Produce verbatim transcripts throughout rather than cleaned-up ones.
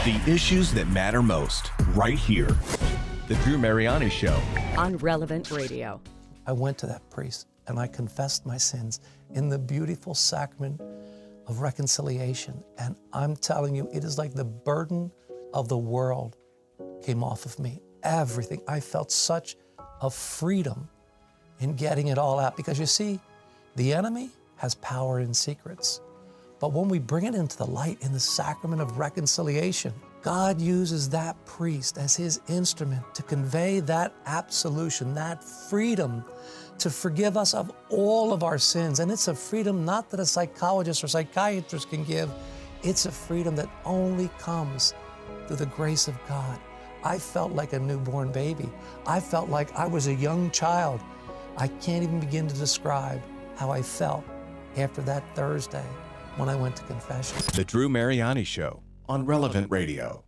The issues that matter most, right here. The Drew Mariani Show. On Relevant Radio. I went to that priest and I confessed my sins in the beautiful sacrament of reconciliation. And I'm telling you, it is like the burden of the world came off of me. Everything. I felt such a freedom in getting it all out. Because you see, the enemy has power in secrets. But when we bring it into the light in the sacrament of reconciliation, God uses that priest as his instrument to convey that absolution, that freedom to forgive us of all of our sins. And it's a freedom not that a psychologist or psychiatrist can give. It's a freedom that only comes through the grace of God. I felt like a newborn baby. I felt like I was a young child. I can't even begin to describe how I felt after that Thursday when I went to confession. The Drew Mariani Show on Relevant Radio.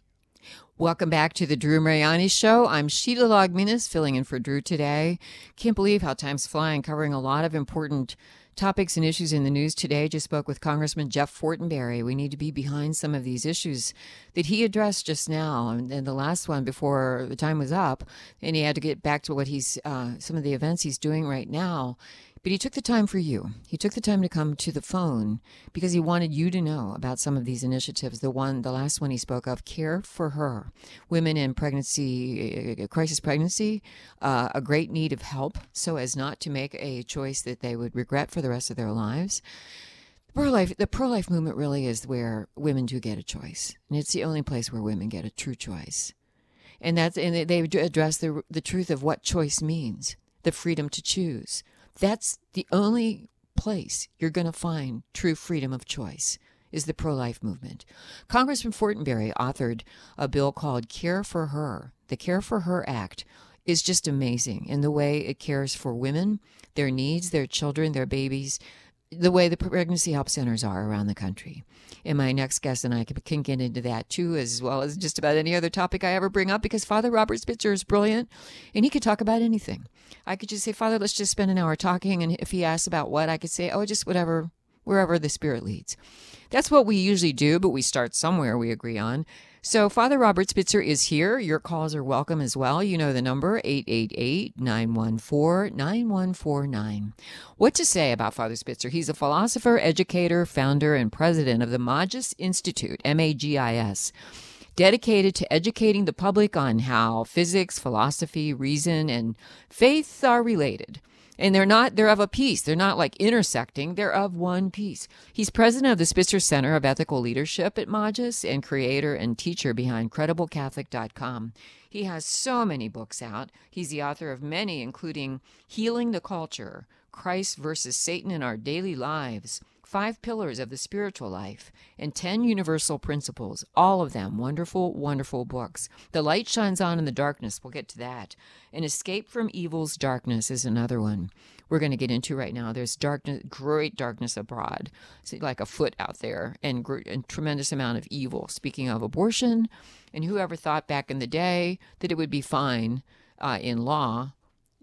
Welcome back to the Drew Mariani Show. I'm Sheila Logminas, filling in for Drew today. Can't believe how time's flying, covering a lot of important topics and issues in the news today. Just spoke with Congressman Jeff Fortenberry. We need to be behind some of these issues that he addressed just now. And, and the last one before the time was up, and he had to get back to what he's, uh, some of the events he's doing right now. But he took the time for you. He took the time to come to the phone because he wanted you to know about some of these initiatives. The one, the last one he spoke of, Care for Her. Women in pregnancy, crisis pregnancy, uh, a great need of help so as not to make a choice that they would regret for the rest of their lives. Pro-life, the pro-life movement really is where women do get a choice. And it's the only place where women get a true choice. And that's, and they address the, the truth of what choice means, the freedom to choose. That's the only place you're going to find true freedom of choice is the pro-life movement. Congressman Fortenberry authored a bill called Care for Her. The Care for Her Act is just amazing in the way it cares for women, their needs, their children, their babies, the way the pregnancy help centers are around the country. And my next guest and I can get into that too, as well as just about any other topic I ever bring up, because Father Robert Spitzer is brilliant and he could talk about anything. I could just say, Father, let's just spend an hour talking. And if he asks about what, I could say, oh, just whatever, wherever the Spirit leads. That's what we usually do, but we start somewhere we agree on. So Father Robert Spitzer is here. Your calls are welcome as well. You know the number, eight eight eight, nine one four, nine one four nine. What to say about Father Spitzer? He's a philosopher, educator, founder, and president of the Magis Institute, M A G I S, dedicated to educating the public on how physics, philosophy, reason, and faith are related. And they're not, they're of a piece. They're not like intersecting. They're of one piece. He's president of the Spitzer Center of Ethical Leadership at Magis and creator and teacher behind credible catholic dot com. He has so many books out. He's the author of many, including Healing the Culture, Christ versus Satan in Our Daily Lives, Five Pillars of the Spiritual Life, and Ten Universal Principles. All of them wonderful, wonderful books. The Light Shines On in the Darkness. We'll get to that. And Escape from Evil's Darkness is another one we're going to get into right now. There's darkness, great darkness abroad, so like a foot out there, and a tremendous amount of evil. Speaking of abortion, and whoever thought back in the day that it would be fine uh, in law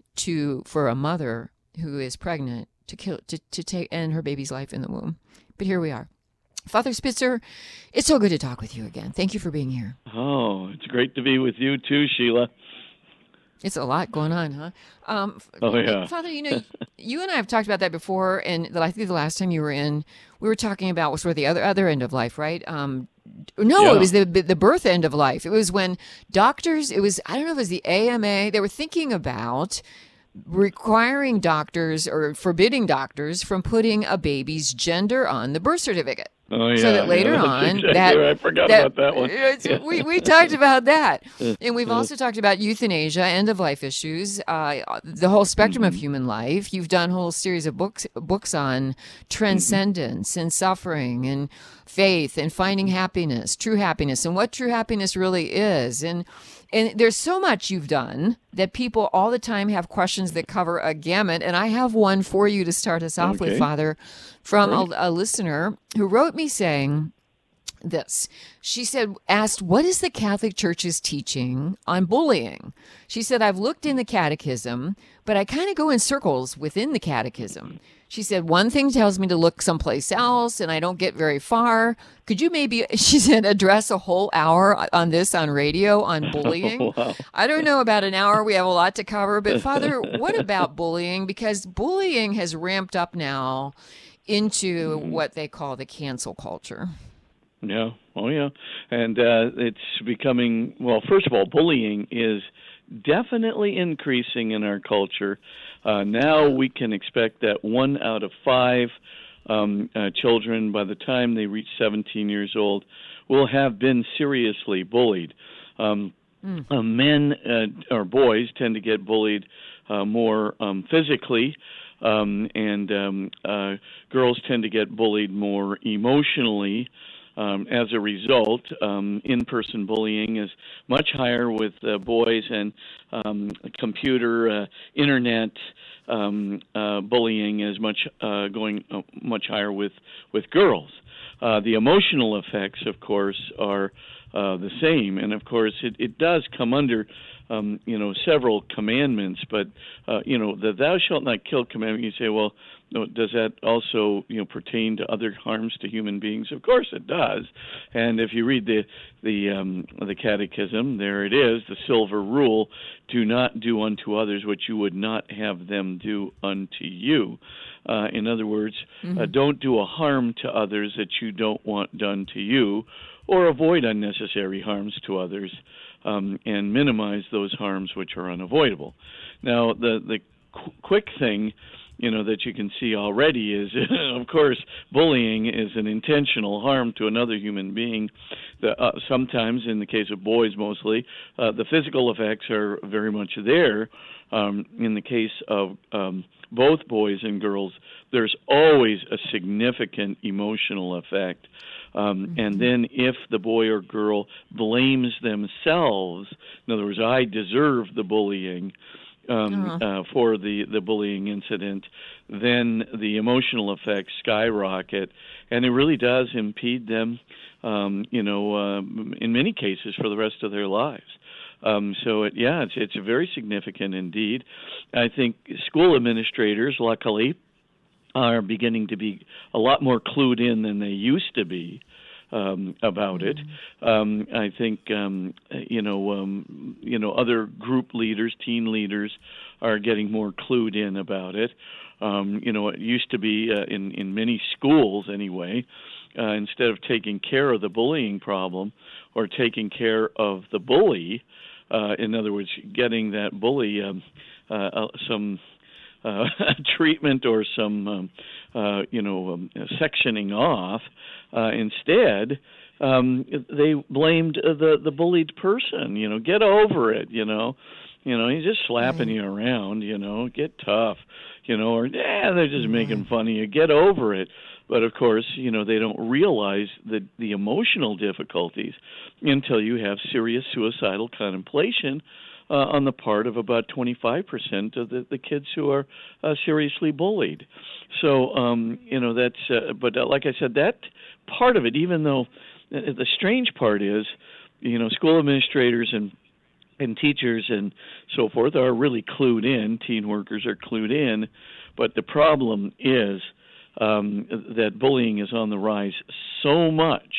to for a mother who is pregnant to kill, to, to take end her baby's life in the womb. But here we are. Father Spitzer, it's so good to talk with you again. Thank you for being here. Oh, it's great to be with you too, Sheila. It's a lot going on, huh? Um, oh, yeah. Father, you know, you and I have talked about that before, and I think the last time you were in, we were talking about sort of the other, other end of life, right? Um, no, yeah. It was the the birth end of life. It was when doctors, it was, I don't know if it was the A M A, they were thinking about requiring doctors or forbidding doctors from putting a baby's gender on the birth certificate. Oh, yeah. So that later yeah, on, exactly that, right. I forgot that, about that one. Yeah. We, we talked about that. And we've also talked about euthanasia, end-of-life issues, uh, the whole spectrum mm-hmm. of human life. You've done a whole series of books books on transcendence mm-hmm. and suffering and faith and finding happiness, true happiness, and what true happiness really is. And And there's so much you've done that people all the time have questions that cover a gamut. And I have one for you to start us off okay. with, Father, from a, a listener who wrote me saying this. She said, asked, what is the Catholic Church's teaching on bullying? She said, I've looked in the catechism, but I kind of go in circles within the catechism. She said, one thing tells me to look someplace else and I don't get very far. Could you maybe, she said, address a whole hour on this on radio on bullying? Wow. I don't know about an hour. We have a lot to cover. But Father, what about bullying? Because bullying has ramped up now into mm-hmm. what they call the cancel culture. Yeah. Oh, yeah. And uh, it's becoming, well, first of all, bullying is definitely increasing in our culture. Uh, now we can expect that one out of five um, uh, children, by the time they reach seventeen years old, will have been seriously bullied. Um, mm. uh, men uh, or boys tend to get bullied uh, more um, physically, um, and um, uh, girls tend to get bullied more emotionally. Um, as a result, um, in-person bullying is much higher with uh, boys, and um, computer, uh, internet um, uh, bullying is much uh, going uh, much higher with with girls. Uh, the emotional effects, of course, are uh, the same, and of course, it, it does come under um, you know several commandments. But uh, you know the "Thou shalt not kill" commandment. You say, well, no, does that also, you know, pertain to other harms to human beings? Of course it does. And if you read the the um, the Catechism, there it is, the silver rule: do not do unto others what you would not have them do unto you. Uh, in other words, mm-hmm. uh, don't do a harm to others that you don't want done to you, or avoid unnecessary harms to others, um, and minimize those harms which are unavoidable. Now, the the qu- quick thing, you know, that you can see already is, of course, bullying is an intentional harm to another human being. The, uh, sometimes, in the case of boys mostly, uh, the physical effects are very much there. Um, in the case of um, both boys and girls, there's always a significant emotional effect. Um, mm-hmm. And then if the boy or girl blames themselves, in other words, I deserve the bullying, Um, uh-huh. uh, for the, the bullying incident, then the emotional effects skyrocket, and it really does impede them, um, you know, uh, in many cases for the rest of their lives. Um, so, it, yeah, it's it's very significant indeed. I think school administrators, luckily, are beginning to be a lot more clued in than they used to be. Um, about it. Um, I think, um, you know, um, you know, other group leaders, teen leaders, are getting more clued in about it. Um, you know, it used to be uh, in, in many schools anyway, uh, instead of taking care of the bullying problem or taking care of the bully, uh, in other words, getting that bully um, uh, uh, some uh, treatment or some, um, uh, you know, um, sectioning off, Uh, instead, um, they blamed the the bullied person. You know, get over it. You know, you know, he's just slapping right. you around. You know, get tough. You know, or yeah, they're just right. making fun of you. Get over it. But of course, you know, they don't realize the the emotional difficulties until you have serious suicidal contemplation uh, on the part of about twenty-five percent of the, the kids who are uh, seriously bullied. So, um, you know, that's. Uh, but uh, like I said, that part of it, even though uh, the strange part is, you know, school administrators and and teachers and so forth are really clued in. Teen workers are clued in, but the problem is um, that bullying is on the rise so much,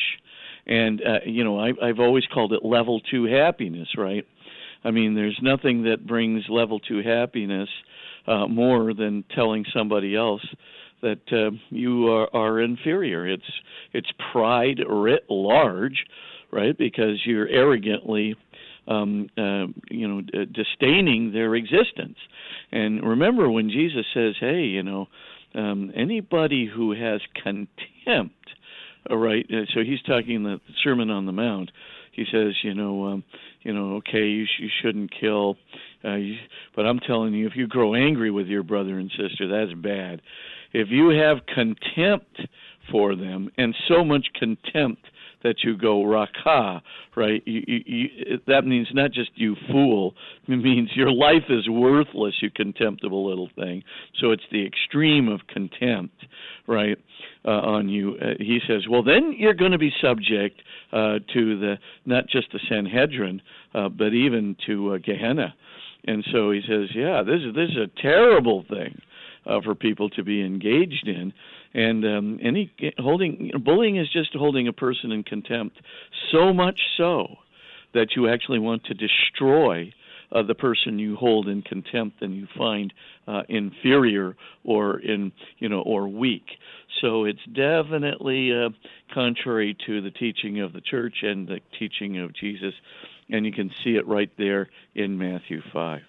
and uh, you know, I, I've always called it level two happiness, right? I mean, there's nothing that brings level two happiness uh, more than telling somebody else that uh, you are, are inferior. It's it's pride writ large, right? Because you're arrogantly, um, uh, you know, d- disdaining their existence. And remember when Jesus says, "Hey, you know, um, anybody who has contempt," all right? So he's talking in the Sermon on the Mount. He says, you know, um, you know, okay, you, sh- you shouldn't kill, uh, you, but I'm telling you, if you grow angry with your brother and sister, that's bad. If you have contempt for them, and so much contempt that you go raka, right? You, you, you, that means not just you fool. It means your life is worthless, you contemptible little thing. So it's the extreme of contempt, right, uh, on you. Uh, he says, well, then you're going to be subject uh, to the not just the Sanhedrin, uh, but even to uh, Gehenna. And so he says, yeah, this is this is a terrible thing. uh, for people to be engaged in. And um, any holding you know, bullying is just holding a person in contempt, so much so that you actually want to destroy uh, the person you hold in contempt and you find uh, inferior or in you know or weak. So it's definitely uh, contrary to the teaching of the church and the teaching of Jesus, and you can see it right there in Matthew five.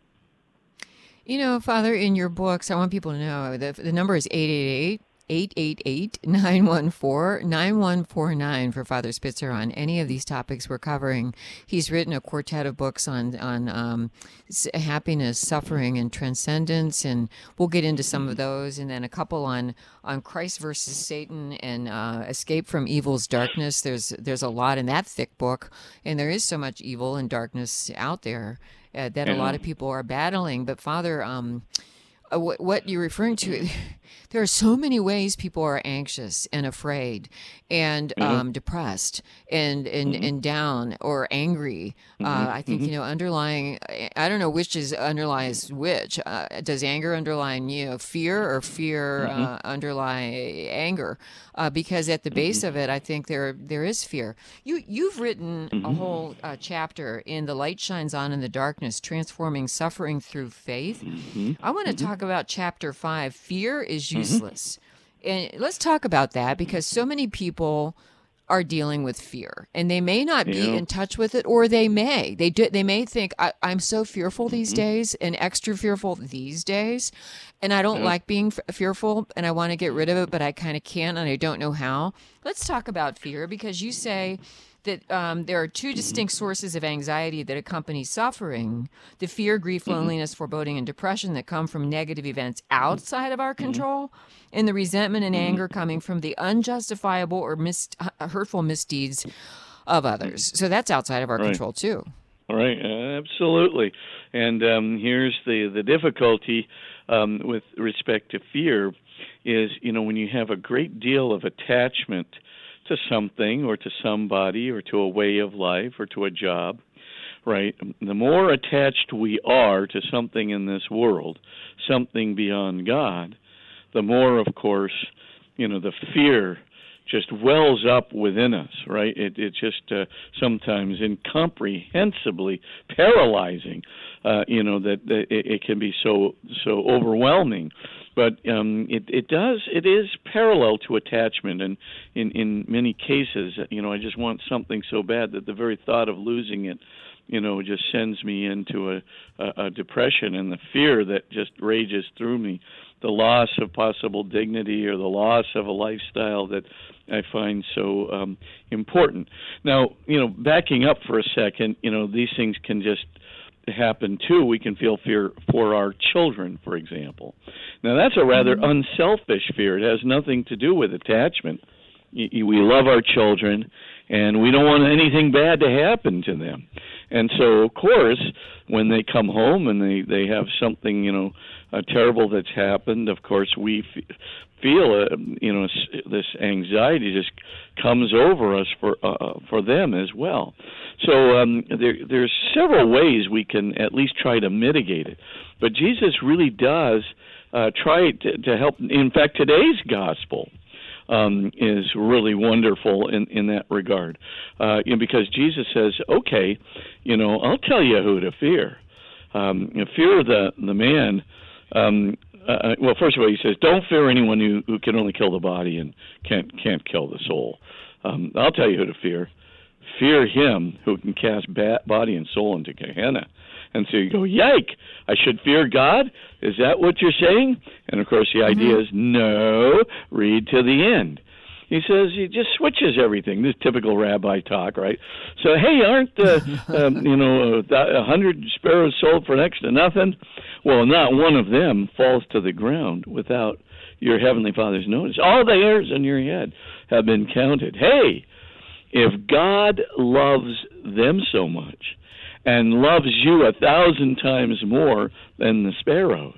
You know, Father, in your books, I want people to know the the number is eight eight eight, eight eight eight, nine one four, nine one four nine for Father Spitzer on any of these topics we're covering. He's written a quartet of books on on um, happiness, suffering, and transcendence, and we'll get into some of those, and then a couple on on Christ versus Satan and uh, escape from evil's darkness. There's there's a lot in that thick book, and there is so much evil and darkness out there uh, that yeah. a lot of people are battling. But Father, um, Uh, what, what you're referring to, there are so many ways people are anxious and afraid and mm-hmm. um, depressed and and, mm-hmm. and down or angry. Mm-hmm. Uh, I think, mm-hmm. you know, underlying, I don't know which is underlies which. Uh, does anger underline, you know, fear or fear mm-hmm. uh, underlie anger? Uh, because at the base mm-hmm. of it, I think there there is fear. You, you've written mm-hmm. a whole uh, chapter in The Light Shines On in the Darkness, Transforming Suffering Through Faith. Mm-hmm. I want to mm-hmm. talk about chapter five, Fear is Useless. Mm-hmm. And let's talk about that, because so many people are dealing with fear, and they may not be yeah. in touch with it, or they may. They do. They may think, I, I'm so fearful these mm-hmm. days, and extra fearful these days, and I don't yeah. like being f- fearful, and I want to get rid of it, but I kind of can't, and I don't know how. Let's talk about fear, because you say that um, there are two distinct sources of anxiety that accompany suffering: the fear, grief, loneliness, foreboding, and depression that come from negative events outside of our control, and the resentment and anger coming from the unjustifiable or mis- hurtful misdeeds of others. So that's outside of our right. control too. All right, uh, absolutely. And um, here's the, the difficulty um, with respect to fear is, you know, when you have a great deal of attachment to something or to somebody or to a way of life or to a job, right? The more attached we are to something in this world, something beyond God, the more, of course, you know, the fear just wells up within us, right? It it just uh, sometimes incomprehensibly paralyzing, uh, you know, that, that it, it can be so so overwhelming. But um, it it does it is parallel to attachment, and in in many cases, you know, I just want something so bad that the very thought of losing it, you know, just sends me into a, a, a depression, and the fear that just rages through me, the loss of possible dignity or the loss of a lifestyle that I find so um, important. Now, you know, backing up for a second, you know, these things can just happen too. We can feel fear for our children, for example. Now, that's a rather mm-hmm. unselfish fear. It has nothing to do with attachment. We love our children, and we don't want anything bad to happen to them. And so, of course, when they come home and they, they have something, you know, uh, terrible that's happened, of course, we f- feel, uh, you know, this anxiety just comes over us for uh, for them as well. So um, there, there's several ways we can at least try to mitigate it. But Jesus really does uh, try to, to help. In fact, today's gospel Um, is really wonderful in, in that regard, uh, you know, because Jesus says, okay, you know, I'll tell you who to fear. Um, you know, fear the, the man. Um, uh, well, first of all, he says, don't fear anyone who, who can only kill the body and can't can't kill the soul. Um, I'll tell you who to fear. Fear him who can cast bat, body and soul into Gehenna. And so you go, yike, I should fear God? Is that what you're saying? And, of course, the idea mm-hmm. is, no, read to the end. He says he just switches everything. This typical rabbi talk, right? So, hey, aren't, uh, um, you know, a hundred sparrows sold for next to nothing? Well, not one of them falls to the ground without your heavenly Father's notice. All the hairs on your head have been counted. Hey, if God loves them so much, and loves you a thousand times more than the sparrows,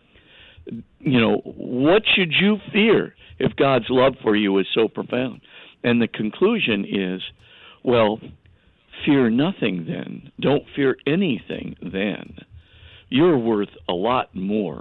you know, what should you fear if God's love for you is so profound? And the conclusion is, well, fear nothing then. Don't fear anything then. You're worth a lot more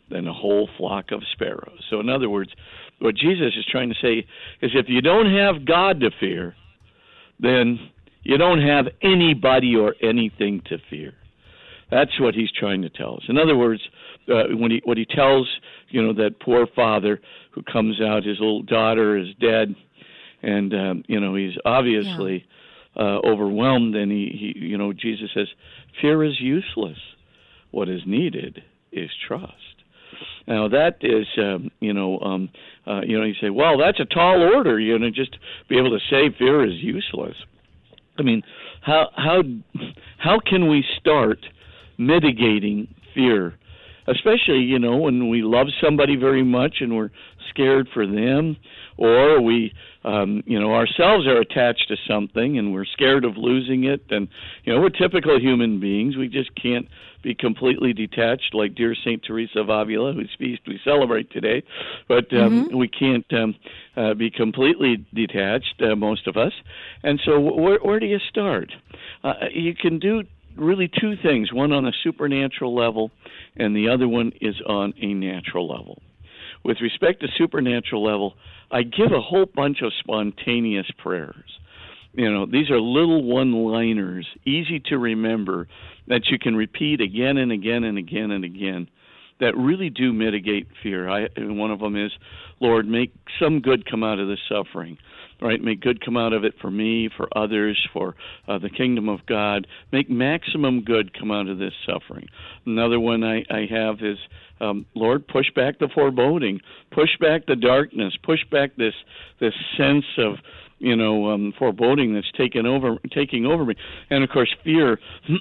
than a whole flock of sparrows. So in other words, what Jesus is trying to say is if you don't have God to fear, then you don't have anybody or anything to fear. That's what he's trying to tell us. In other words, uh, when he what he tells, you know, that poor father who comes out, his little daughter is dead, and um, you know he's obviously yeah. uh, overwhelmed, and he, he, you know, Jesus says, "Fear is useless. What is needed is trust." Now that is, um, you know, um, uh, you know, you say, well, that's a tall order, you know, just be able to say fear is useless. I mean, how how how can we start mitigating fear, especially, you know, when we love somebody very much and we're scared for them, or we, um, you know, ourselves are attached to something and we're scared of losing it, and, you know, we're typical human beings. We just can't be completely detached like dear Saint Teresa of Avila, whose feast we celebrate today, but um, mm-hmm. we can't um, uh, be completely detached, uh, most of us. And so where, where do you start? Uh, you can do really two things, one on a supernatural level and the other one is on a natural level. With respect to supernatural level, I give a whole bunch of spontaneous prayers. You know, these are little one-liners, easy to remember, that you can repeat again and again and again and again, that really do mitigate fear. I, one of them is, Lord, make some good come out of this suffering, right? Make good come out of it for me, for others, for uh, the kingdom of God. Make maximum good come out of this suffering. Another one I, I have is, um, Lord, push back the foreboding, push back the darkness, push back this this sense of, you know, um, foreboding that's taken over, taking over me. And of course, fear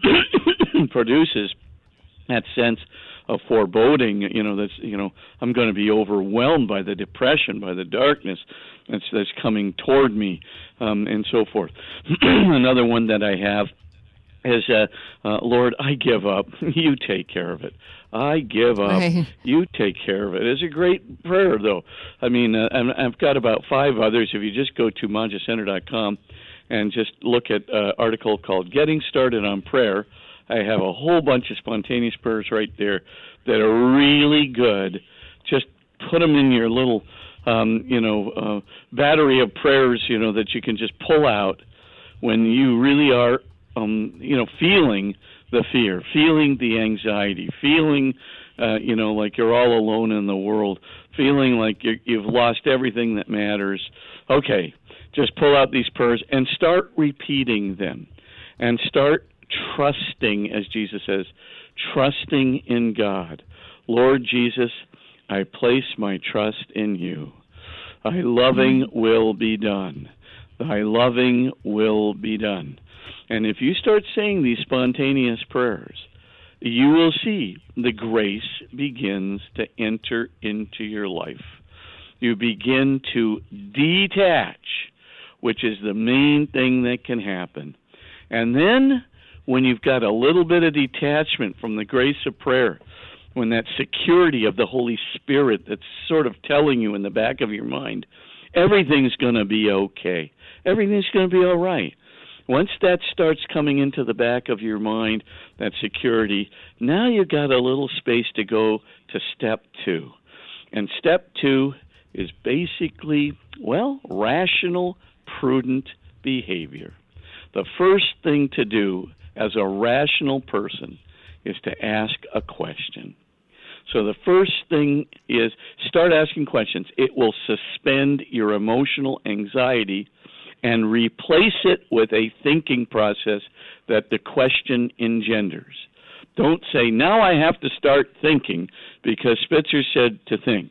produces that sense of foreboding. You know, that's, you know, I'm going to be overwhelmed by the depression, by the darkness that's that's coming toward me, um, and so forth. Another one that I have is, uh, uh, Lord, I give up. You take care of it. I give up. Right. You take care of it. It's a great prayer, though. I mean, uh, I've got about five others. If you just go to manja center dot com and just look at an uh, article called Getting Started on Prayer, I have a whole bunch of spontaneous prayers right there that are really good. Just put them in your little, um, you know, uh, battery of prayers, you know, that you can just pull out when you really are, um, you know, feeling the fear, feeling the anxiety, feeling, uh, you know, like you're all alone in the world, feeling like you're, you've lost everything that matters. Okay, just pull out these prayers and start repeating them, and start trusting, as Jesus says, trusting in God. Lord Jesus, I place my trust in you. Thy loving will be done. Thy loving will be done. And if you start saying these spontaneous prayers, you will see the grace begins to enter into your life. You begin to detach, which is the main thing that can happen. And then when you've got a little bit of detachment from the grace of prayer, when that security of the Holy Spirit that's sort of telling you in the back of your mind, everything's going to be okay. Everything's going to be all right. Once that starts coming into the back of your mind, that security, now you've got a little space to go to step two. And step two is basically, well, rational, prudent behavior. The first thing to do as a rational person is to ask a question. So the first thing is start asking questions. It will suspend your emotional anxiety and replace it with a thinking process that the question engenders. Don't say, now I have to start thinking because Spitzer said to think.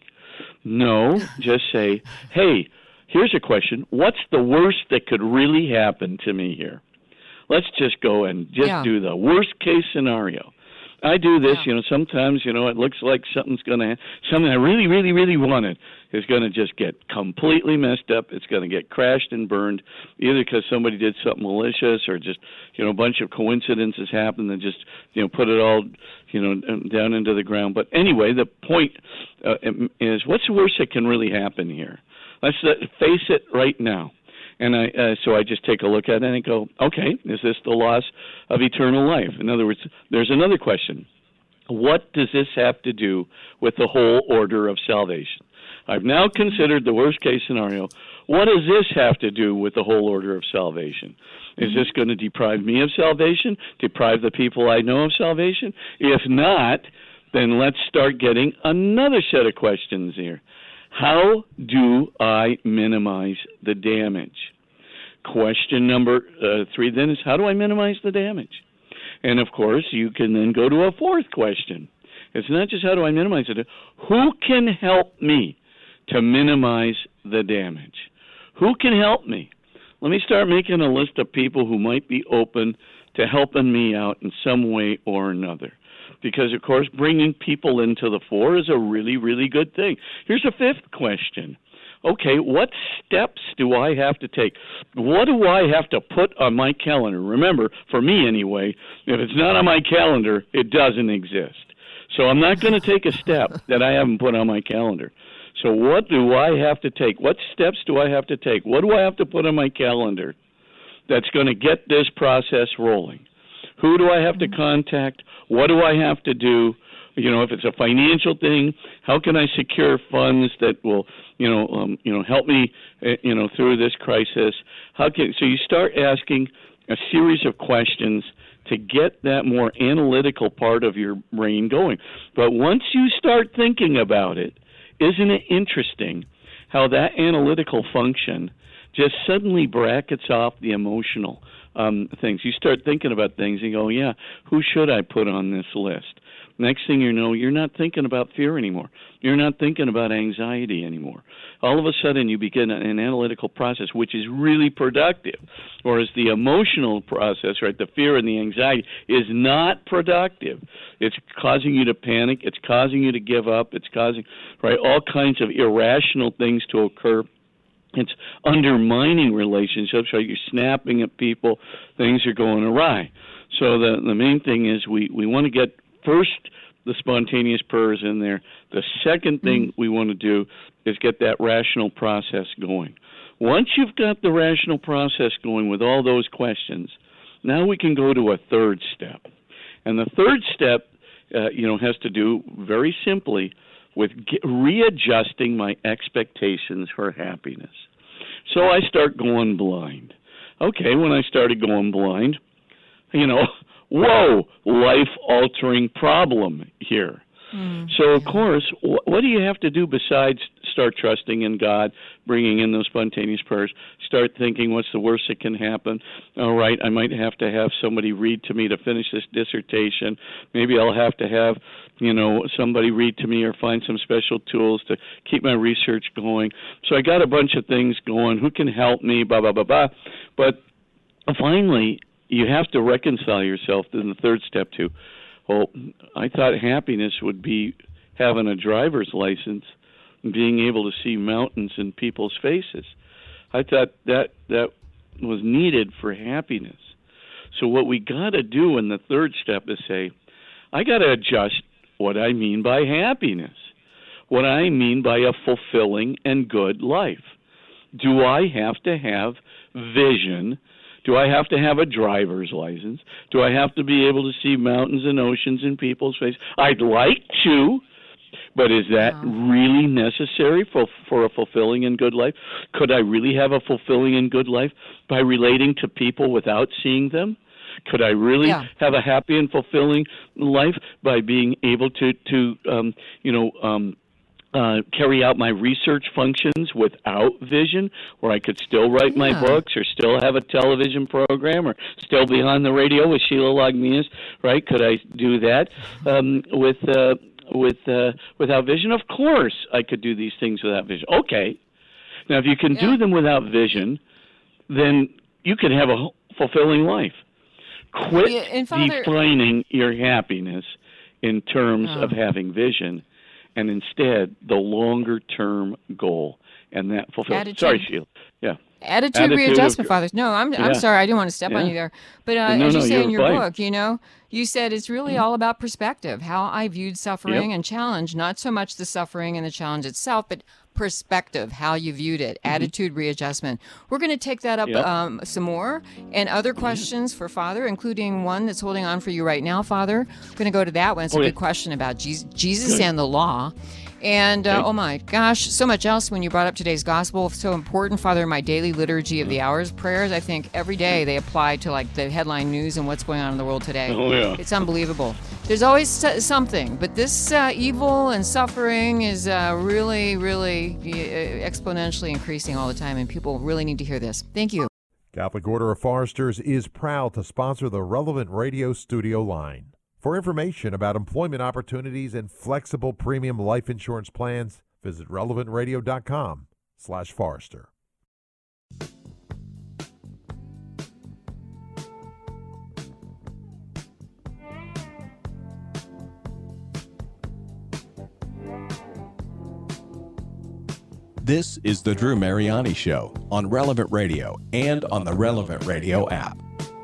No, just say, hey, here's a question. What's the worst that could really happen to me here? Let's just go and just yeah. do the worst case scenario. I do this, yeah. you know, sometimes, you know, it looks like something's going to, something I really, really, really wanted is going to just get completely messed up. It's going to get crashed and burned, either because somebody did something malicious or just, you know, a bunch of coincidences happened and just, you know, put it all, you know, down into the ground. But anyway, the point uh, is, what's the worst that can really happen here? Let's face it right now. And I, uh, so I just take a look at it and I go, okay, is this the loss of eternal life? In other words, there's another question. what does this have to do with the whole order of salvation? I've now considered the worst case scenario. What does this have to do with the whole order of salvation? Is this going to deprive me of salvation, deprive the people I know of salvation? If not, then let's start getting another set of questions here. How do I minimize the damage? Question number uh, three then is, how do I minimize the damage? And, of course, you can then go to a fourth question. It's not just how do I minimize it. Who can help me to minimize the damage? Who can help me? Let me start making a list of people who might be open to helping me out in some way or another. Because, of course, bringing people into the fore is a really, really good thing. Here's a fifth question. Okay, what steps do I have to take? What do I have to put on my calendar? Remember, for me anyway, if it's not on my calendar, it doesn't exist. So I'm not going to take a step that I haven't put on my calendar. So what do I have to take? What steps do I have to take? What do I have to put on my calendar that's going to get this process rolling? Who do I have to contact? What do I have to do? You know, if it's a financial thing, how can I secure funds that will, you know, um, you know, help me, uh, you know, through this crisis? How can so you start asking a series of questions to get that more analytical part of your brain going. But once you start thinking about it, isn't it interesting how that analytical function just suddenly brackets off the emotional um, things? You start thinking about things and you go, yeah, who should I put on this list? Next thing you know, you're not thinking about fear anymore. You're not thinking about anxiety anymore. All of a sudden, you begin an analytical process, which is really productive, whereas the emotional process, right, the fear and the anxiety, is not productive. It's causing you to panic. It's causing you to give up. It's causing, right, all kinds of irrational things to occur. It's undermining relationships, right? You're snapping at people. Things are going awry. So the the main thing is we, we want to get first the spontaneous prayers in there. The second thing mm-hmm. we want to do is get that rational process going. Once you've got the rational process going with all those questions, now we can go to a third step. And the third step, uh, you know, has to do very simply with get, readjusting my expectations for happiness. So I start going blind. Okay, when I started going blind, you know, whoa, life-altering problem here. Mm, so, of yeah. course, wh- what do you have to do besides start trusting in God, bringing in those spontaneous prayers, start thinking what's the worst that can happen? All right, I might have to have somebody read to me to finish this dissertation. Maybe I'll have to have, you know, somebody read to me or find some special tools to keep my research going. So I got a bunch of things going. Who can help me, blah, blah, blah, blah. But finally, you have to reconcile yourself in the third step to, well, I thought happiness would be having a driver's license and being able to see mountains in people's faces. I thought that that was needed for happiness. So what we got to do in the third step is say, I got to adjust what I mean by happiness, what I mean by a fulfilling and good life. Do I have to have vision? Do I have to have a driver's license? Do I have to be able to see mountains and oceans in people's faces? I'd like to, but is that wow. really necessary for, for a fulfilling and good life? Could I really have a fulfilling and good life by relating to people without seeing them? Could I really yeah. have a happy and fulfilling life by being able to, to um, you know, um, Uh, carry out my research functions without vision, where I could still write yeah. my books or still have a television program or still be on the radio with Sheila Logminas, right? Could I do that um, with uh, with uh, without vision? Of course I could do these things without vision. Okay. Now, if you can yeah. do them without vision, then you can have a fulfilling life. Quit yeah, Father... defining your happiness in terms oh. of having vision, and instead the longer-term goal, and that fulfills. Sorry, Sheila. Yeah. Attitude, Attitude readjustment, of, fathers. No, I'm yeah. I'm sorry. I didn't want to step yeah. on you there. But uh, no, as you no, say in your fine. book, you know, you said it's really mm-hmm. all about perspective, how I viewed suffering yep. and challenge, not so much the suffering and the challenge itself, but perspective, how you viewed it, Mm-hmm. attitude readjustment. We're going to take that up Yep. um, some more, and other questions for Father, including one that's holding on for you right now, Father. We're going to go to that one. It's a Okay. good question about Jesus, Jesus Good. and the law. And uh, Okay. oh my gosh, so much else when you brought up today's gospel. So important, Father, in my daily liturgy of the hours prayers. I think every day they apply to like the headline news and what's going on in the world today. Oh, yeah. It's unbelievable. There's always so- something, but this uh, evil and suffering is uh, really, really uh, exponentially increasing all the time, and people really need to hear this. Thank you. Catholic Order of Foresters is proud to sponsor the Relevant Radio studio line. For information about employment opportunities and flexible premium life insurance plans, visit relevant radio dot com slash Forester. This is the Drew Mariani Show on Relevant Radio and on the Relevant Radio app.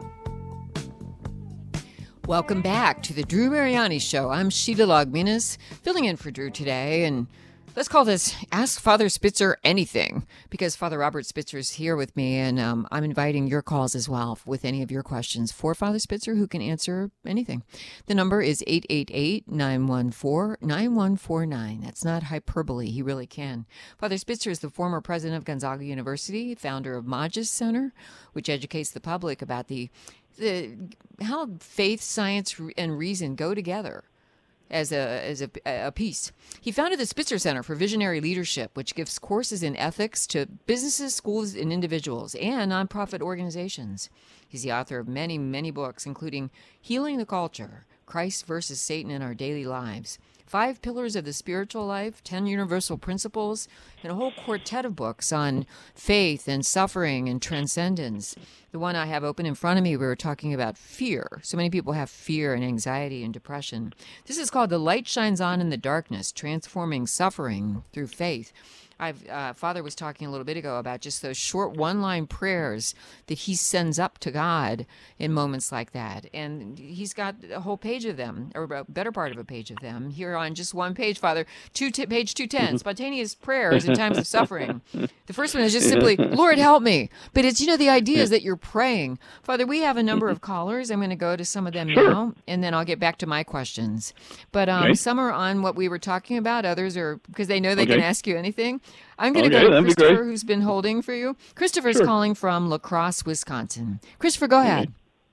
Welcome back to the Drew Mariani Show. I'm Sheila Logminas, filling in for Drew today, and let's call this Ask Father Spitzer Anything, because Father Robert Spitzer is here with me, and um, I'm inviting your calls as well with any of your questions for Father Spitzer, who can answer anything. The number is eight eight eight, nine one four, nine one four nine. That's not hyperbole. He really can. Father Spitzer is the former president of Gonzaga University, founder of Magis Center, which educates the public about the The, how faith, science, and reason go together as a as a, a piece. He founded the Spitzer Center for Visionary Leadership, which gives courses in ethics to businesses, schools, and individuals, and nonprofit organizations. He's the author of many, many books, including Healing the Culture, Christ versus Satan in Our Daily Lives, Five Pillars of the Spiritual Life, Ten Universal Principles, and a whole quartet of books on faith and suffering and transcendence. The one I have open in front of me, we were talking about fear. So many people have fear and anxiety and depression. This is called The Light Shines On in the Darkness, Transforming Suffering Through Faith. I've, uh, Father was talking a little bit ago about just those short one-line prayers that he sends up to God in moments like that. And he's got a whole page of them, or a better part of a page of them, here on just one page, Father. Two t- page two ten, Spontaneous Prayers in Times of Suffering. The first one is just simply, Lord, help me. But it's, you know, the idea is that you're praying. Father, we have a number of callers. I'm going to go to some of them Sure. now, and then I'll get back to my questions. But um, Okay. some are on what we were talking about. Others are, because they know they Okay. can ask you anything. I'm going to Okay, go to that'd be Christopher, great. who's been holding for you. Christopher's Sure. calling from La Crosse, Wisconsin. Christopher, go ahead.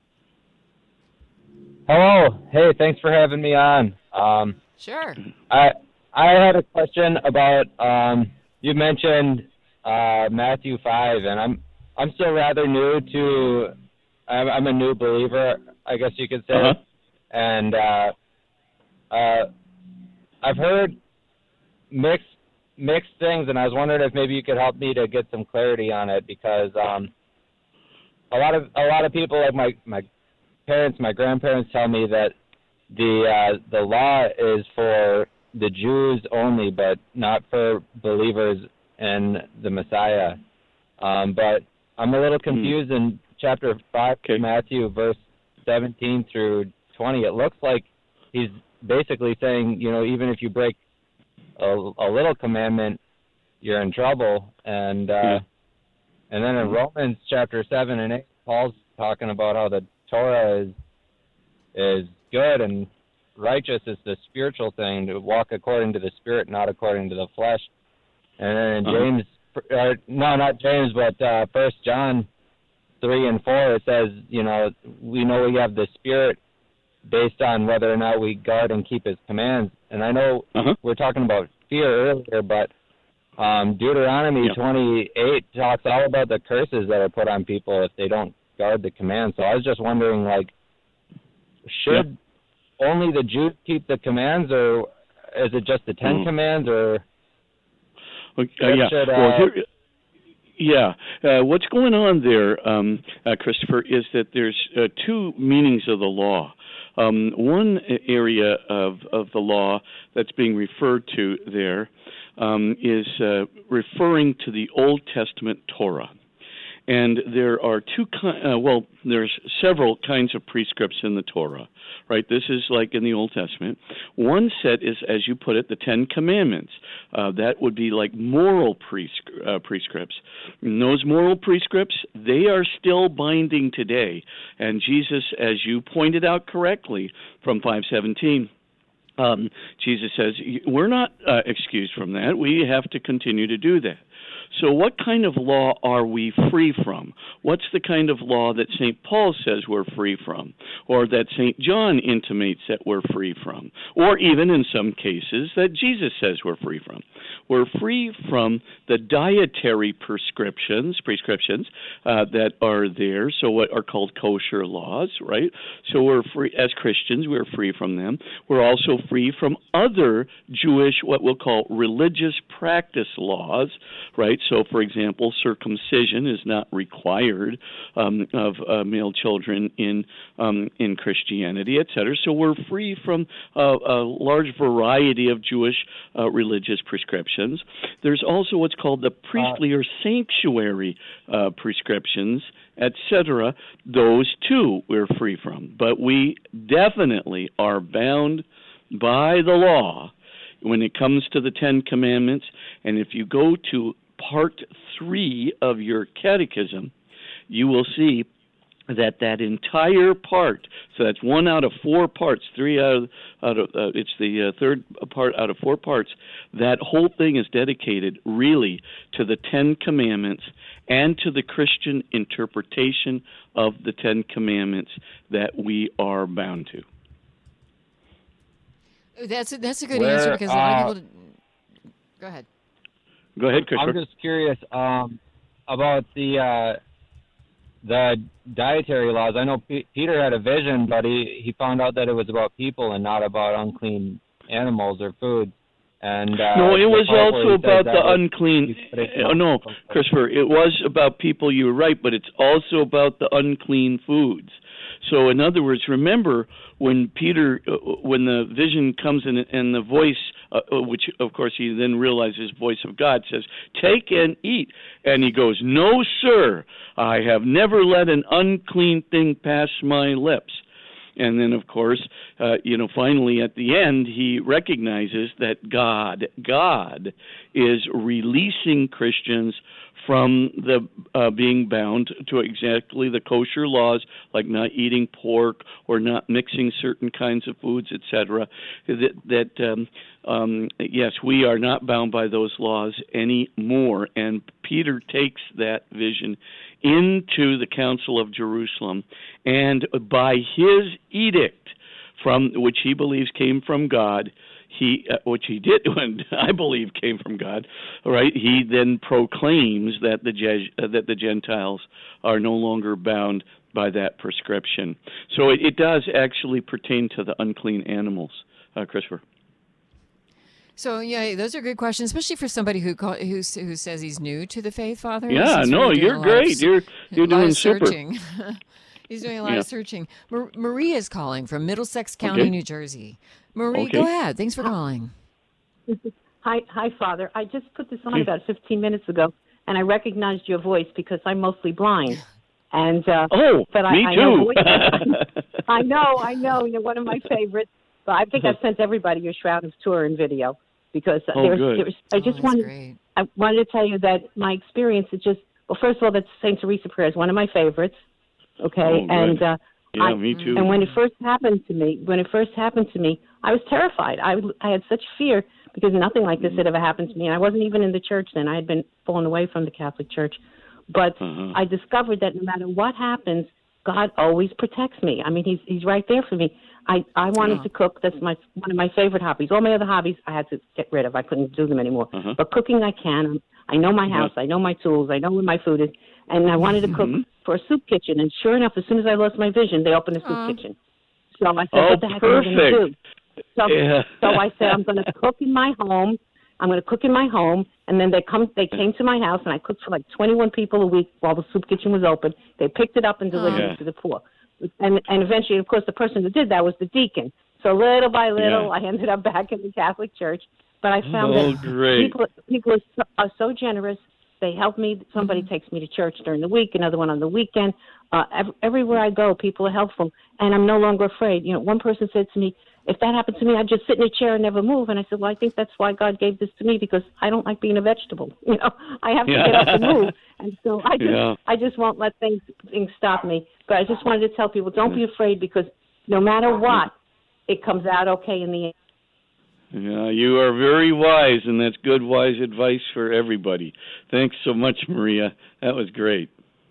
Hello. Hey, thanks for having me on. Um, Sure. I I had a question about um, you mentioned uh, Matthew five, and I'm I'm still rather new to. I'm, I'm a new believer, I guess you could say, Uh-huh. and uh, uh, I've heard mixed mixed things, and I was wondering if maybe you could help me to get some clarity on it, because um, a lot of a lot of people, like my my parents, my grandparents, tell me that the uh, the law is for the Jews only, but not for believers in the Messiah. Um, but I'm a little confused in chapter five, Okay. Matthew, verse seventeen through twenty. It looks like he's basically saying, you know, even if you break a, a little commandment, you're in trouble. And uh, Yeah. and then in Romans chapter seven and eight, Paul's talking about how the Torah is is good and righteous. Is the spiritual thing, to walk according to the Spirit, not according to the flesh. And then in Uh-huh. James, uh, no, not James, but uh, First John three and four, it says, you know, we know we have the Spirit based on whether or not we guard and keep His commands. And I know Uh-huh. we're talking about fear earlier, but um, Deuteronomy Yeah. twenty-eight talks all about the curses that are put on people if they don't guard the commands. So I was just wondering, like, should only the Jews keep the commands, or is it just the Ten Mhm. Commands, or Okay, uh, yeah. should, well, uh, here, yeah. Uh, what's going on there, um, uh, Christopher, is that there's uh, two meanings of the law. Um, one area of, of the law that's being referred to there um, is uh, referring to the Old Testament Torah. And there are two, uh, well, there's several kinds of prescripts in the Torah, right? This is like in the Old Testament. One set is, as you put it, the Ten Commandments. Uh, that would be like moral prescri- uh, prescripts. And those moral prescripts, they are still binding today. And Jesus, as you pointed out correctly from five seventeen, um, Jesus says, we're not uh, excused from that. We have to continue to do that. So what kind of law are we free from? What's the kind of law that Saint Paul says we're free from, or that Saint John intimates that we're free from, or even in some cases that Jesus says we're free from? We're free from the dietary prescriptions, prescriptions uh, that are there, so what are called kosher laws, right? So we're free, as Christians, we're free from them. We're also free from other Jewish, what we'll call religious practice laws, right? So, for example, circumcision is not required um, of uh, male children in um, in Christianity, et cetera. So we're free from uh, a large variety of Jewish uh, religious prescriptions. There's also what's called the priestly or sanctuary uh, prescriptions, et cetera. Those, too, we're free from. But we definitely are bound by the law when it comes to the Ten Commandments. And if you go to part three of your catechism, you will see that that entire part, so that's one out of four parts, three out of, out of uh, it's the uh, third part out of four parts, that whole thing is dedicated really to the Ten Commandments and to the Christian interpretation of the Ten Commandments that we are bound to. That's a, that's a good Where, answer because a lot uh, of people... Go ahead. Go ahead, Christopher. I'm just curious um, about the uh, the dietary laws. I know P- Peter had a vision, but he, he found out that it was about people and not about unclean animals or food. And uh, no, it was also about the was, unclean. Oh, no, Christopher, it was about people. You were right, but it's also about the unclean foods. So, in other words, remember when Peter, uh, when the vision comes in and the voice, uh, which of course he then realizes voice of God, says, "Take and eat," and he goes, "No, sir, I have never let an unclean thing pass my lips." And then, of course, uh, you know, finally at the end, he recognizes that God, God is releasing Christians from the uh, being bound to exactly the kosher laws, like not eating pork or not mixing certain kinds of foods, et cetera. That, that um, um, yes, we are not bound by those laws anymore. And Peter takes that vision into the Council of Jerusalem, and by his edict, from which he believes came from God, he, uh, which he did, and I believe came from God, right? He then proclaims that the Je- uh, that the Gentiles are no longer bound by that prescription. So it, it does actually pertain to the unclean animals, uh, Christopher. So yeah, those are good questions, especially for somebody who call, who who says he's new to the faith, Father. Yeah, He's no, really you're great. Of, you're you're doing super. Searching. He's doing a lot yeah. of searching. Mar- Maria is calling from Middlesex County, okay. New Jersey. Marie, okay. go ahead. Thanks for calling. Hi, hi, Father. I just put this on about fifteen minutes ago, and I recognized your voice because I'm mostly blind. And uh, oh, but me I, I too. know, voice, I know, I know. You're one of my favorites. But I think I've sent everybody your Shroud of Turin video because oh, there's, good. there's. I just oh, wanted, great. I wanted to tell you that my experience is just. Well, first of all, that's Saint Teresa prayer is one of my favorites. Okay, oh, and uh, yeah, I, me too. And when it first happened to me, when it first happened to me, I was terrified. I I had such fear because nothing like this had ever happened to me, and I wasn't even in the church then. I had been fallen away from the Catholic Church, but uh-huh. I discovered that no matter what happens, God always protects me. I mean, he's he's right there for me. I, I wanted yeah. to cook. That's my one of my favorite hobbies. All my other hobbies I had to get rid of. I couldn't do them anymore. Uh-huh. But cooking I can. I know my house. Yeah. I know my tools. I know where my food is. And I wanted to cook mm-hmm. for a soup kitchen. And sure enough, as soon as I lost my vision, they opened a soup Aww. kitchen. So I said, oh, what the heck am I going to do? So, yeah. so I said, I'm going to cook in my home. I'm going to cook in my home. And then they come. They came to my house, and I cooked for like twenty-one people a week while the soup kitchen was open. They picked it up and delivered yeah. it to the poor. And and eventually, of course, the person who did that was the deacon. So little by little, yeah. I ended up back in the Catholic Church. But I found oh, that great. people people are so, are so generous. They help me. Somebody mm-hmm. takes me to church during the week, another one on the weekend. Uh, ev- everywhere I go, people are helpful, and I'm no longer afraid. You know, one person said to me, if that happened to me, I'd just sit in a chair and never move. And I said, well, I think that's why God gave this to me, because I don't like being a vegetable. You know, I have to yeah. get up and move. And so I just, yeah. I just won't let things, things stop me. But I just wanted to tell people, don't be afraid, because no matter what, it comes out okay in the end. Yeah, you are very wise, and that's good, wise advice for everybody. Thanks so much, Maria. That was great.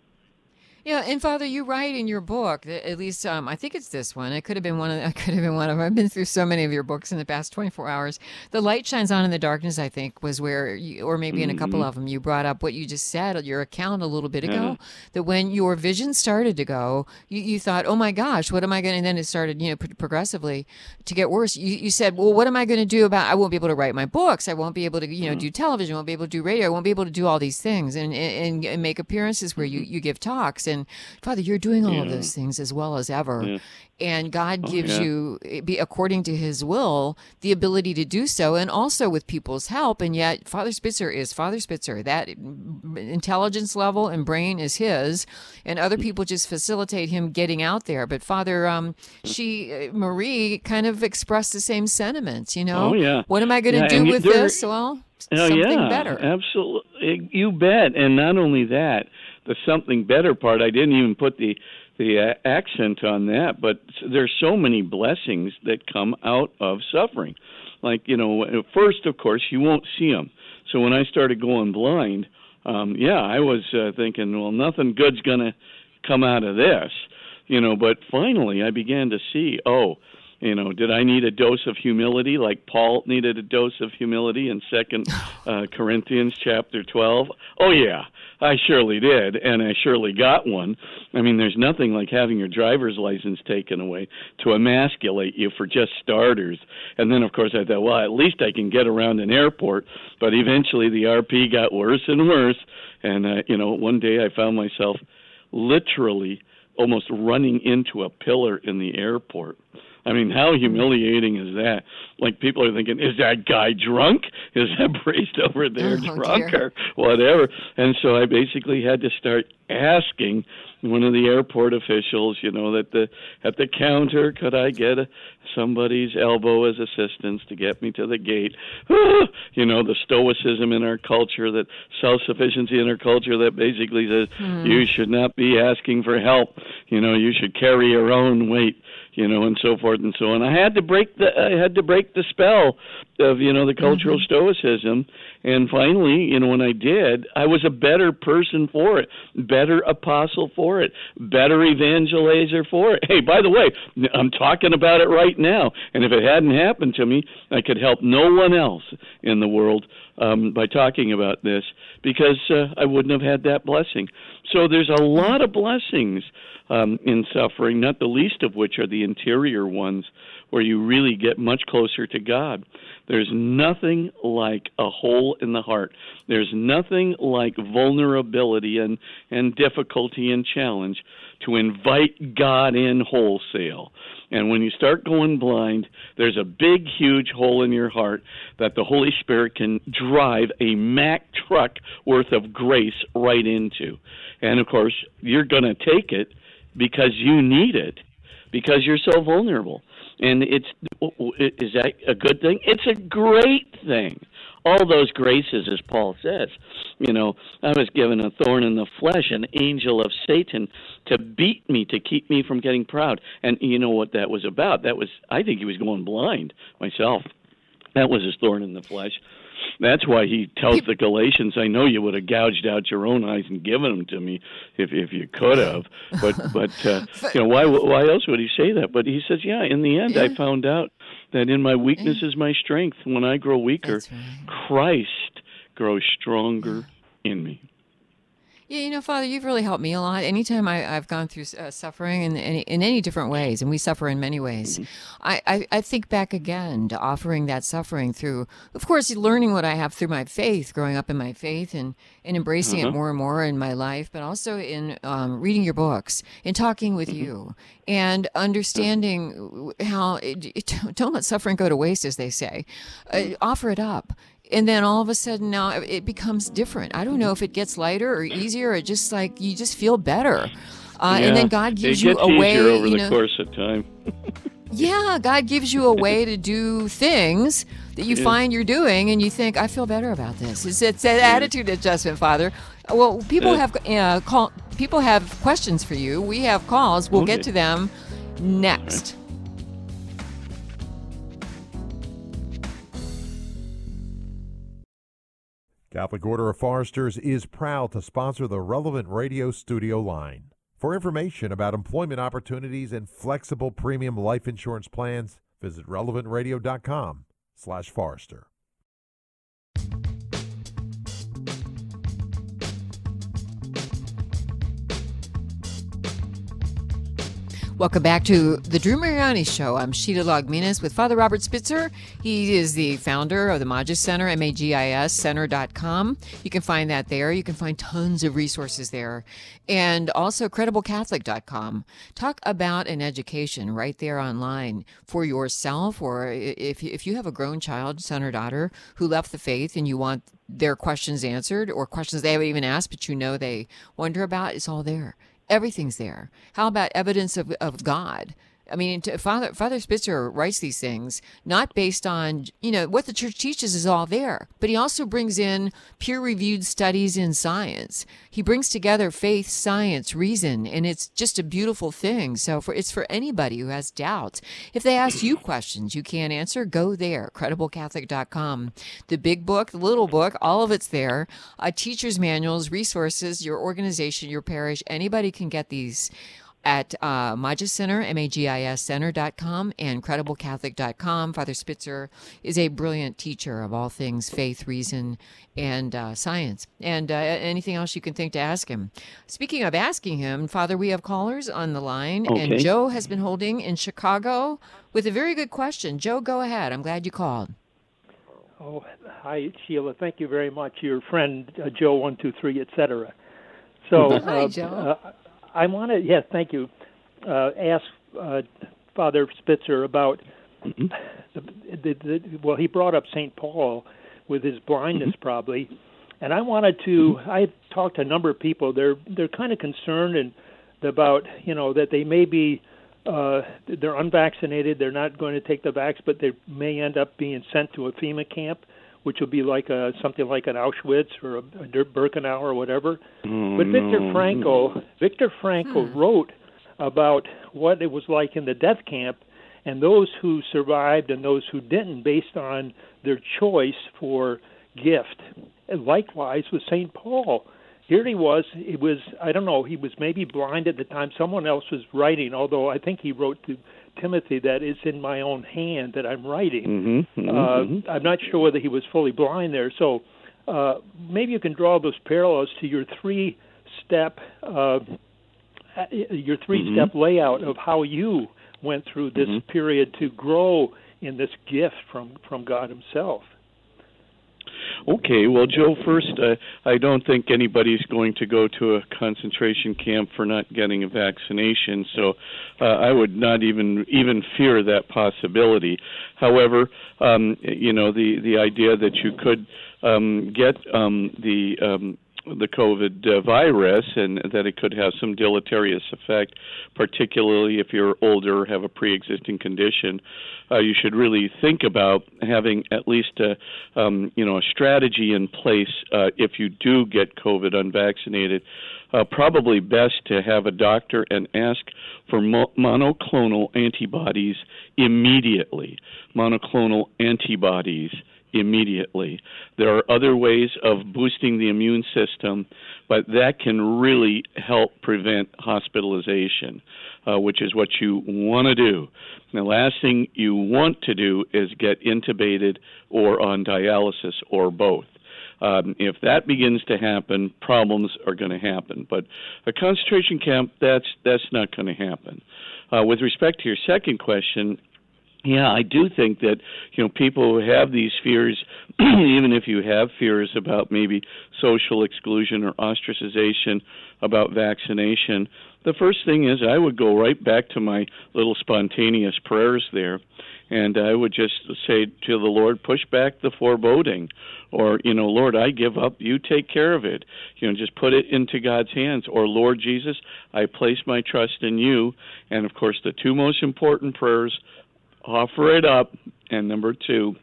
Yeah, and Father, you write in your book that at least um, I think it's this one. It could have been one of. It could have been one of. I've been through so many of your books in the past twenty-four hours. The light shines on in the darkness, I think, was where, you, or maybe in a couple mm-hmm. of them, you brought up what you just said, your account a little bit ago. Yeah. That when your vision started to go, you, you thought, oh my gosh, what am I going to? And then it started, you know, progressively to get worse. You, you said, well, what am I going to do about? I won't be able to write my books. I won't be able to, you know, mm-hmm. do television. I won't be able to do radio. I won't be able to do all these things and and, and make appearances where you, you give talks. And Father, you're doing all yeah. of those things as well as ever. Yeah. And God oh, gives yeah. you, be according to his will, the ability to do so, and also with people's help. And yet Father Spitzer is Father Spitzer. That intelligence level and brain is his, and other people just facilitate him getting out there. But Father, um, she, Marie, kind of expressed the same sentiments, you know? Oh, yeah. What am I going to yeah, do with there, this? Well, oh, something yeah, better. Absolutely. You bet. And not only that, the something better part, I didn't even put the the uh, accent on that, but there's so many blessings that come out of suffering. Like, you know, at first, of course, you won't see them. So when I started going blind, um, yeah, I was uh, thinking, well, nothing good's going to come out of this, you know, but finally I began to see, oh, you know, did I need a dose of humility like Paul needed a dose of humility in Second uh, Corinthians chapter twelve? Oh, yeah, I surely did, and I surely got one. I mean, there's nothing like having your driver's license taken away to emasculate you for just starters. And then, of course, I thought, well, at least I can get around an airport. But eventually the R P got worse and worse, and, uh, you know, one day I found myself literally almost running into a pillar in the airport. I mean, how humiliating is that? Like, people are thinking, is that guy drunk? Is that priest over there oh, drunk dear. or whatever? And so I basically had to start asking one of the airport officials, you know, that the at the counter, could I get a, somebody's elbow as assistance to get me to the gate? You know, the stoicism in our culture, that self-sufficiency in our culture that basically says hmm. you should not be asking for help. You know, you should carry your own weight, you know, and so forth and so on. I had to break the I had to break the spell of, you know, the cultural mm-hmm. stoicism. And finally, you know, when I did, I was a better person for it, better apostle for it, better evangelizer for it. Hey, by the way, I'm talking about it right now. And if it hadn't happened to me, I could help no one else in the world um, by talking about this, because uh, I wouldn't have had that blessing. So there's a lot of blessings um, in suffering, not the least of which are the interior ones, where you really get much closer to God. There's nothing like a hole in the heart. There's nothing like vulnerability and, and difficulty and challenge to invite God in wholesale. And when you start going blind, there's a big, huge hole in your heart that the Holy Spirit can drive a Mack truck worth of grace right into. And, of course, you're going to take it because you need it, because you're so vulnerable. And it's is that a good thing? It's a great thing. All those graces, as Paul says. You know, I was given a thorn in the flesh, an angel of Satan, to beat me, to keep me from getting proud. And you know what that was about? That was, I think he was going blind myself. That was his thorn in the flesh. That's why he tells the Galatians, I know you would have gouged out your own eyes and given them to me if if you could have. But, but uh, you know, why why else would he say that? But he says, yeah, in the end, yeah. I found out that in my weakness yeah. is my strength. When I grow weaker, right. Christ grows stronger in me. Yeah, you know, Father, you've really helped me a lot. Anytime I, I've gone through uh, suffering in any, in any different ways, and we suffer in many ways, mm-hmm. I, I, I think back again to offering that suffering through, of course, learning what I have through my faith, growing up in my faith and, and embracing uh-huh. it more and more in my life, but also in um, reading your books and talking with mm-hmm. you and understanding how, it, it, don't let suffering go to waste, as they say. Uh, offer it up. and then all of a sudden now it becomes different. I don't know if it gets lighter or easier, or just like you just feel better. Uh, yeah, and then God gives it you gets a way. easier over you the know, course of time. yeah, God gives you a way to do things that you Yeah. find you're doing, and you think, I feel better about this. It's, it's an attitude adjustment, Father. Well, people Yeah. have uh, call, people have questions for you. We have calls. We'll Okay. get to them next. Catholic Order of Foresters is proud to sponsor the Relevant Radio studio line. For information about employment opportunities and flexible premium life insurance plans, visit relevant radio dot com slash Forester. Welcome back to the Drew Mariani Show. I'm Sheila Logminas with Father Robert Spitzer. He is the founder of the Magis Center, M A G I S center dot com. You can find that there. You can find tons of resources there. And also credible catholic dot com. Talk about an education right there online for yourself, or if if you have a grown child, son or daughter, who left the faith and you want their questions answered, or questions they haven't even asked but you know they wonder about, it's all there. Everything's there. How about evidence of, of God? I mean, to, Father Father Spitzer writes these things not based on, you know, what the church teaches is all there, but he also brings in peer-reviewed studies in science. He brings together faith, science, reason, and it's just a beautiful thing. So for it's for anybody who has doubts. If they ask you questions you can't answer, go there, credible catholic dot com. The big book, the little book, all of it's there. Uh, teachers' manuals, resources, your organization, your parish, anybody can get these at uh, Magis Center, M A G I S center dot com, and credible catholic dot com. Father Spitzer is a brilliant teacher of all things faith, reason, and uh, science, and uh, anything else you can think to ask him. Speaking of asking him, Father, we have callers on the line, Okay. and Joe has been holding in Chicago with a very good question. Joe, go ahead. I'm glad you called. Oh, hi, Sheila. Thank you very much. Your friend, uh, Joe one two three, et cetera. So, Hi, uh, Joe. Uh, I want to, yes, thank you, uh, ask uh, Father Spitzer about, Mm-hmm. the, the, the, well, he brought up Saint Paul with his blindness Mm-hmm. probably, and I wanted to, I've talked to a number of people, they're they're kind of concerned and about, you know, that they may be, uh, they're unvaccinated, they're not going to take the vax, but they may end up being sent to a FEMA camp, which will be like a something like an Auschwitz or a, a Birkenau or whatever. Oh, but Viktor no. Frankl, Viktor Frankl Hmm. wrote about what it was like in the death camp, and those who survived and those who didn't, based on their choice for gift. And likewise with Saint Paul. Here he was. It was I don't know. He was maybe blind at the time. Someone else was writing. Although I think he wrote to Timothy that it's in my own hand that I'm writing. Mm-hmm, Uh, mm-hmm. I'm not sure whether he was fully blind there. So uh, maybe you can draw those parallels to your three-step uh, your three-step Mm-hmm. layout of how you went through this Mhm. period to grow in this gift from, from God himself. Okay, well, Joe, first, uh, I don't think anybody's going to go to a concentration camp for not getting a vaccination, so uh, I would not even even fear that possibility. However, um, you know, the, the idea that you could um, get um, the um, the COVID uh, virus and that it could have some deleterious effect, particularly if you're older or have a pre-existing condition, uh, you should really think about having at least a, um, you know, a strategy in place uh, if you do get COVID unvaccinated. Uh, probably best to have a doctor and ask for mo- monoclonal antibodies immediately. Monoclonal antibodies immediately. There are other ways of boosting the immune system, but that can really help prevent hospitalization, uh, which is what you want to do. The last thing you want to do is get intubated or on dialysis or both. Um, if that begins to happen, problems are going to happen. But a concentration camp, that's that's not going to happen. Uh, with respect to your second question, yeah, I do think that, you know, people who have these fears, even if you have fears about maybe social exclusion or ostracization about vaccination, the first thing is I would go right back to my little spontaneous prayers there And I would just say to the Lord, push back the foreboding. Or, you know, Lord, I give up. You take care of it. You know, just put it into God's hands. Or, Lord Jesus, I place my trust in you. And, of course, the two most important prayers, offer it up. And number two,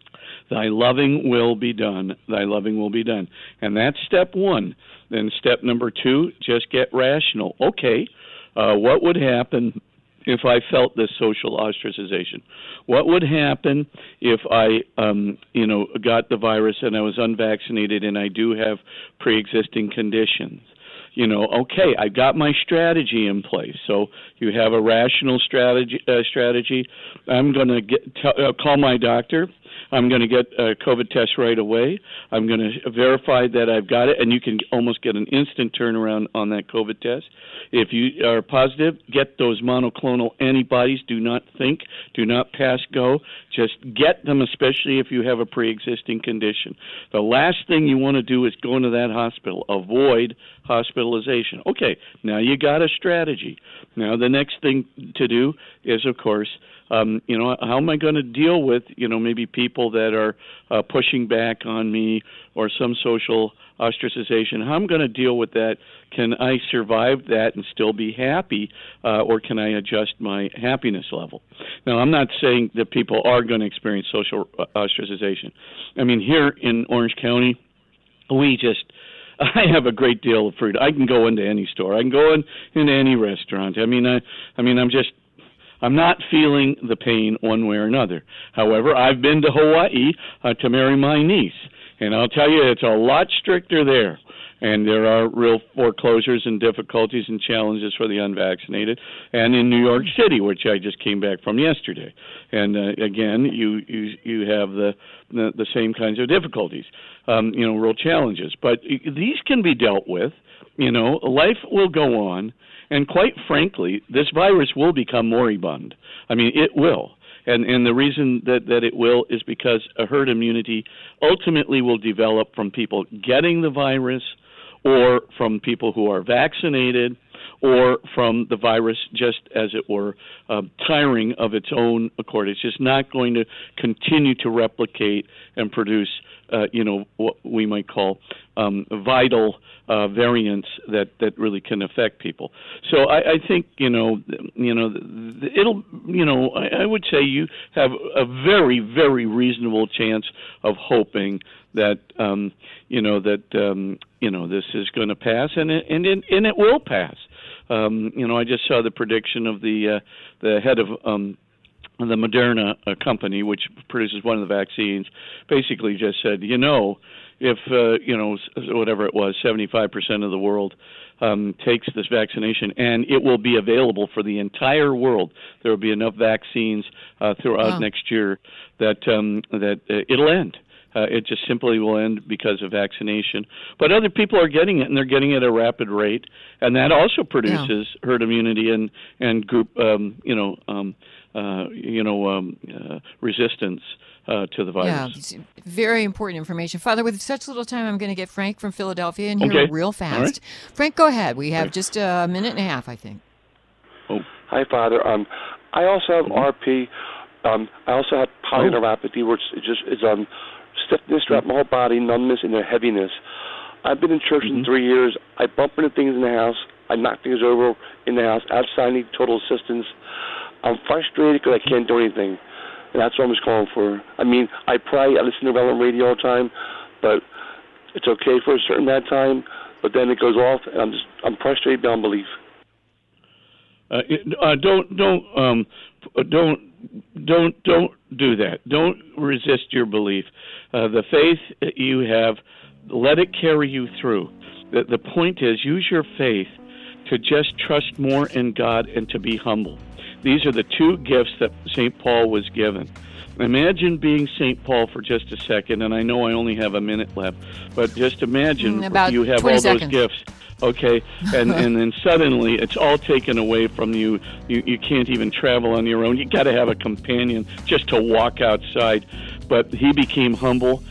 thy loving will be done. Thy loving will be done. And that's step one. Then step number two, just get rational. Okay, uh, what would happen if I felt this social ostracization? What would happen if I, um, you know, got the virus and I was unvaccinated and I do have pre-existing conditions? You know, okay, I got my strategy in place. So you have a rational strategy. Uh, strategy. I'm going to get t- uh, call my doctor. I'm going to get a COVID test right away. I'm going to verify that I've got it, and you can almost get an instant turnaround on that COVID test. If you are positive, get those monoclonal antibodies. Do not think. Do not pass go. Just get them, especially if you have a pre-existing condition. The last thing you want to do is go into that hospital. Avoid hospitalization. Okay, now you got a strategy. Now the next thing to do is, of course, Um, you know, how am I going to deal with, you know, maybe people that are uh, pushing back on me or some social ostracization? How am I going to deal with that? Can I survive that and still be happy, uh, or can I adjust my happiness level? Now, I'm not saying that people are going to experience social ostracization. I mean, here in Orange County, we just... I have a great deal of freedom. I can go into any store. I can go in, into any restaurant. I mean, I, I mean, I'm just... I'm not feeling the pain one way or another. However, I've been to Hawaii uh, to marry my niece, and I'll tell you, it's a lot stricter there. And there are real foreclosures and difficulties and challenges for the unvaccinated. And in New York City, which I just came back from yesterday, and uh, again, you you you have the, the the same kinds of difficulties, um, you know, real challenges. But these can be dealt with. You know, life will go on. And quite frankly, this virus will become moribund. I mean, it will. And and the reason that, that it will is because a herd immunity ultimately will develop from people getting the virus, or from people who are vaccinated, or from the virus just, as it were, uh, tiring of its own accord. It's just not going to continue to replicate and produce, uh, you know, what we might call um, vital uh, variants that, that really can affect people. So I, I think, you know, you know, it'll, you know, I, I would say you have a very, very reasonable chance of hoping that, um, you know, that, um, you know, this is going to pass, and it, and it, and it will pass. Um, you know, I just saw the prediction of the uh, the head of um, the Moderna uh, company, which produces one of the vaccines, basically just said, you know, if, uh, you know, whatever it was, seventy-five percent of the world um, takes this vaccination, and it will be available for the entire world. There will be enough vaccines uh, throughout wow. next year that um, that uh, it'll end. Uh, it just simply will end because of vaccination. But other people are getting it, and they're getting it at a rapid rate, and that also produces yeah. herd immunity and and group, um, you know, um, uh, you know, um, uh, resistance uh, to the virus. Yeah, very important information, Father. With such little time, I'm going to get Frank from Philadelphia in here okay. real fast. Right. Frank, go ahead. We have just a minute and a half, I think. Oh, hi, Father. Um, I also have mm-hmm. R P. Um, I also have polyneuropathy, which is just is um. stiffness throughout my whole body, numbness, and a heaviness. I've been in church mm-hmm. in three years. I bump into things in the house. I knock things over in the house. Outside, I need total assistance. I'm frustrated because I can't do anything. And that's what I'm just calling for. I mean, I pray. I listen to relevant radio all the time, but it's okay for a certain amount of time, but then it goes off, and I'm just I'm frustrated beyond belief. Uh, uh, don't don't um, don't don't don't do that. Don't resist your belief. Uh, the faith that you have, let it carry you through. The, the point is, use your faith to just trust more in God and to be humble. These are the two gifts that Saint Paul was given. Imagine being Saint Paul for just a second, and I know I only have a minute left, but just imagine About you have all seconds. those gifts. Okay, and and then suddenly it's all taken away from you. You you can't even travel on your own. You got to have a companion just to walk outside. But he became humble,